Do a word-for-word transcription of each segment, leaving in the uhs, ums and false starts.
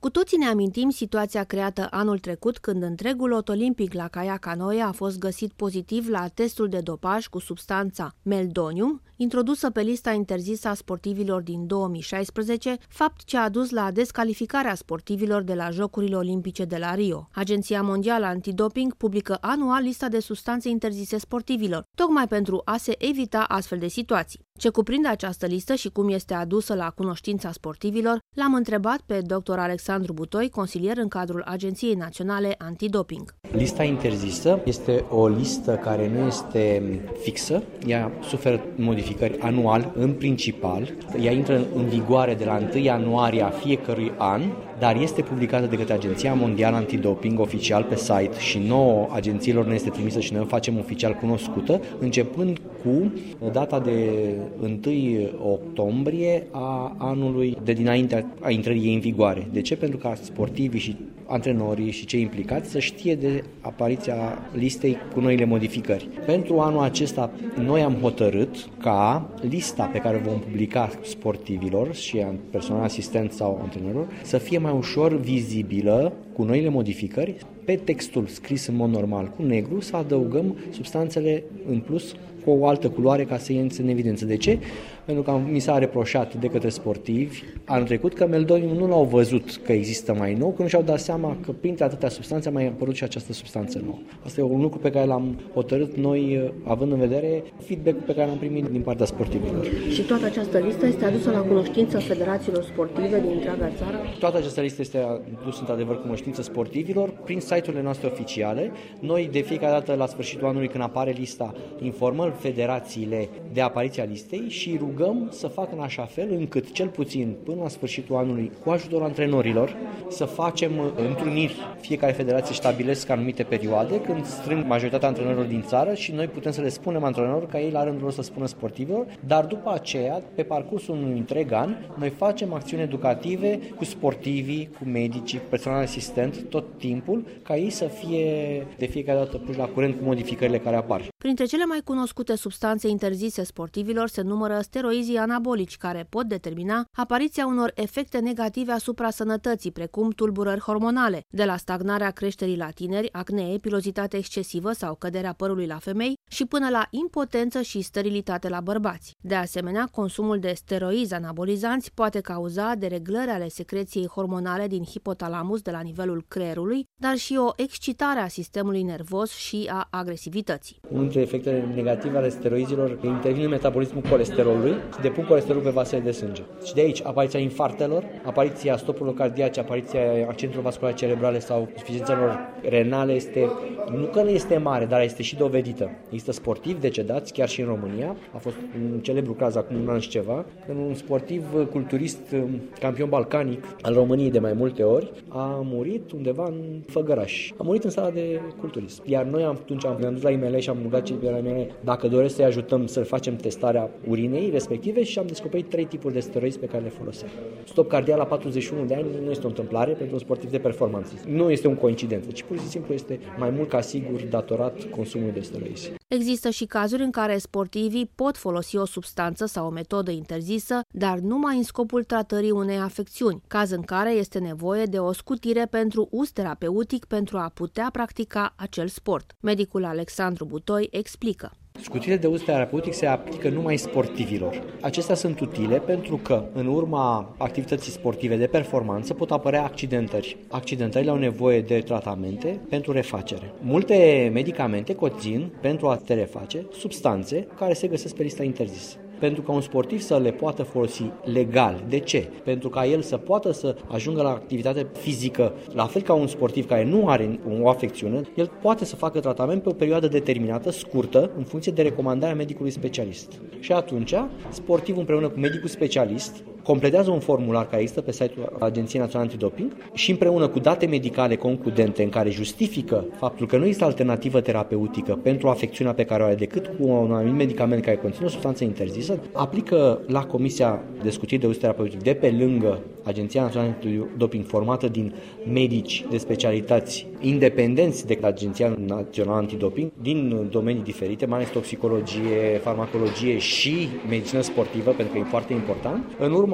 Cu toții ne amintim situația creată anul trecut când întregul lot olimpic la Kaia Canoe a fost găsit pozitiv la testul de dopaj cu substanța meldonium, introdusă pe lista interzisă a sportivilor din două mii șaisprezece, fapt ce a dus la descalificarea sportivilor de la Jocurile Olimpice de la Rio. Agenția Mondială Antidoping publică anual lista de substanțe interzise sportivilor, tocmai pentru a se evita astfel de situații. Ce cuprinde această listă și cum este adusă la cunoștința sportivilor, l-am întrebat pe doctor Alexandru Butoi, consilier în cadrul Agenției Naționale Antidoping. Lista interzisă este o listă care nu este fixă, ea suferă modificări anual, în principal. Ea intră în vigoare de la întâi ianuarie a fiecărui an, dar este publicată de către Agenția Mondială Antidoping oficial pe site și nouă agențiilor ne este trimisă și noi o facem oficial cunoscută, începând cu data de întâi octombrie a anului de dinainte a intrării ei în vigoare. De ce? Pentru ca sportivii și antrenorii și cei implicați să știe de apariția listei cu noile modificări. Pentru anul acesta noi am hotărât ca lista pe care o vom publica sportivilor și personal asistent sau antrenorilor să fie mai ușor vizibilă cu noile modificări, pe textul scris în mod normal cu negru să adăugăm substanțele în plus cu o altă culoare ca să iese în evidență. De ce? Pentru că mi s-a reproșat de către sportivi anul trecut că meldonium nu l-au văzut că există mai nou, că nu și-au dat seama că printre atâtea substanțe a mai apărut și această substanță nouă. Asta e un lucru pe care l-am hotărât noi, având în vedere feedback-ul pe care l-am primit din partea sportivilor. Și toată această listă este adusă la cunoștință federațiilor sportive din întreaga țară? Toată această listă este adusă într-adevăr cunoștință sportivilor prin site-urile noastre oficiale. Noi de fiecare dată la sfârșitul anului când apare lista informăm federațiile de apariția listei și rugăm să facă în așa fel încât cel puțin până la sfârșitul anului cu ajutorul antrenorilor să facem întruniri. Fiecare federație stabilesc anumite perioade când strâng majoritatea antrenorilor din țară și noi putem să le spunem antrenorilor ca ei la rândul lor să spună sportivilor, dar după aceea, pe parcursul unui întreg an, noi facem acțiuni educative cu sportivii, cu medicii, cu personal asistent tot timpul, ca ei să fie de fiecare dată puși la curent cu modificările care apar. Printre cele mai cunoscute substanțe interzise sportivilor se numără steroizii anabolici, care pot determina apariția unor efecte negative asupra sănătății, precum tulburări hormonale, de la stagnarea creșterii la tineri, acnee, pilozitate excesivă sau căderea părului la femei și până la impotență și sterilitate la bărbați. De asemenea, consumul de steroizi anabolizanți poate cauza dereglări ale secreției hormonale din hipotalamus de la nivelul creierului, dar și o excitare a sistemului nervos și a agresivității. Unul dintre efectele negative ale steroizilor intervine în metabolismul colesterolului și depun colesterolul pe vasele de sânge. Și de aici apariția infarctelor, apariția stopurilor cardiace, apariția accidentelor vasculare cerebrale sau insuficiențelor renale este, nu că nu este mare, dar este și dovedită. Există sportivi decedați, chiar și în România. A fost un celebru caz acum un an și ceva, când un sportiv culturist, campion balcanic al României de mai multe ori, a murit undeva în Făgăraș. A murit în sala de culturism. Iar noi atunci am dus la I M L și am rugat cei pe la I M L dacă doresc să-i ajutăm să facem testarea urinei respective și am descoperit trei tipuri de steroizi pe care le foloseam. Stop cardiac la patruzeci și unu de ani nu este o întâmplare pentru un sportiv de performanță. Nu este o coincidență, ci pur și simplu este mai mult ca sigur datorat consumului de steroizi. Există și cazuri în care sportivii pot folosi o substanță sau o metodă interzisă, dar numai în scopul tratării unei afecțiuni, caz în care este nevoie de o scutire pentru uz terapeutic pentru a putea practica acel sport. Medicul Alexandru Butoi explică. Scutirile de uz terapeutic se aplică numai sportivilor. Acestea sunt utile pentru că în urma activității sportive de performanță pot apărea accidentări. Accidentările au nevoie de tratamente pentru refacere. Multe medicamente conțin, pentru a te reface, substanțe care se găsesc pe lista interzisă. Pentru ca un sportiv să le poată folosi legal. De ce? Pentru ca el să poată să ajungă la activitate fizică, la fel ca un sportiv care nu are o afecțiune, el poate să facă tratament pe o perioadă determinată, scurtă, în funcție de recomandarea medicului specialist. Și atunci, sportivul împreună cu medicul specialist completează un formular care există pe site-ul Agenției Naționale Antidoping și împreună cu date medicale concludente în care justifică faptul că nu există alternativă terapeutică pentru afecțiunea pe care o are decât cu un anumit medicament care conține o substanță interzisă, aplică la Comisia de Scutiri de Uz Terapeutic de pe lângă Agenția Națională Antidoping, formată din medici de specialități independenți de Agenția Națională Antidoping din domenii diferite, mai ales toxicologie, farmacologie și medicină sportivă, pentru că e foarte important. În urma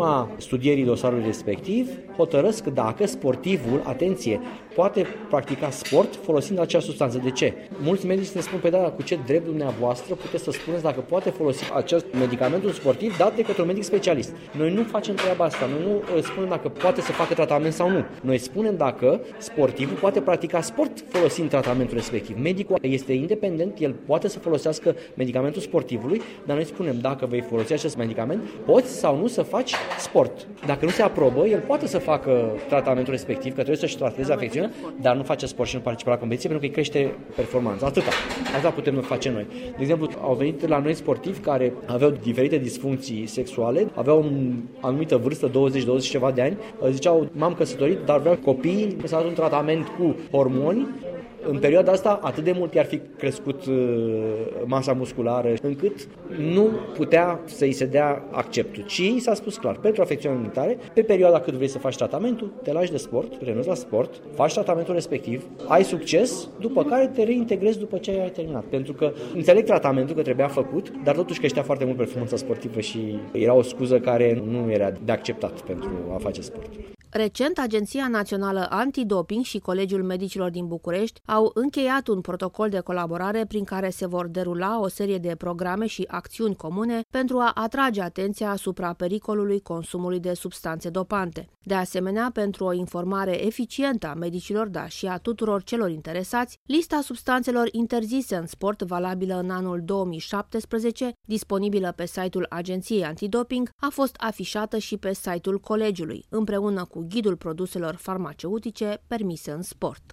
urma studierii dosarului respectiv, hotărăsc dacă sportivul, atenție, poate practica sport folosind acea substanță. De ce? Mulți medici ne spun, pe da, cu ce drept dumneavoastră puteți să spuneți dacă poate folosi acest medicament un sportiv dat de către un medic specialist. Noi nu facem treaba asta, noi nu spunem dacă poate să facă tratament sau nu. Noi spunem dacă sportivul poate practica sport folosind tratamentul respectiv. Medicul este independent, el poate să folosească medicamentul sportivului, dar noi spunem dacă vei folosi acest medicament, poți sau nu să faci sport. Dacă nu se aprobă, el poate să facă tratamentul respectiv, că trebuie să-și trateze afecțiunea, dar nu face sport și nu participă la competiție pentru că îi crește performanța. Atâta. Asta putem face noi. De exemplu, au venit la noi sportivi care aveau diferite disfuncții sexuale, aveau o anumită vârstă, douăzeci douăzeci ceva de ani, ziceau, m-am căsătorit, dar vreau copii, mi s-a dat un tratament cu hormoni. În perioada asta atât de mult i-ar fi crescut masa musculară încât nu putea să-i se dea acceptul, ci i s-a spus clar, pentru afecțiuni imunitare, pe perioada cât vrei să faci tratamentul, te lași de sport, renunți la sport, faci tratamentul respectiv, ai succes, după care te reintegrezi după ce ai terminat. Pentru că înțeleg tratamentul că trebuia făcut, dar totuși creștea foarte mult performanța sportivă și era o scuză care nu era de acceptat pentru a face sport. Recent, Agenția Națională Antidoping și Colegiul Medicilor din București au încheiat un protocol de colaborare prin care se vor derula o serie de programe și acțiuni comune pentru a atrage atenția asupra pericolului consumului de substanțe dopante. De asemenea, pentru o informare eficientă a medicilor, dar și a tuturor celor interesați, lista substanțelor interzise în sport valabilă în anul două mii șaptesprezece, disponibilă pe site-ul Agenției Antidoping, a fost afișată și pe site-ul Colegiului, împreună cu ghidul produselor farmaceutice permise în sport.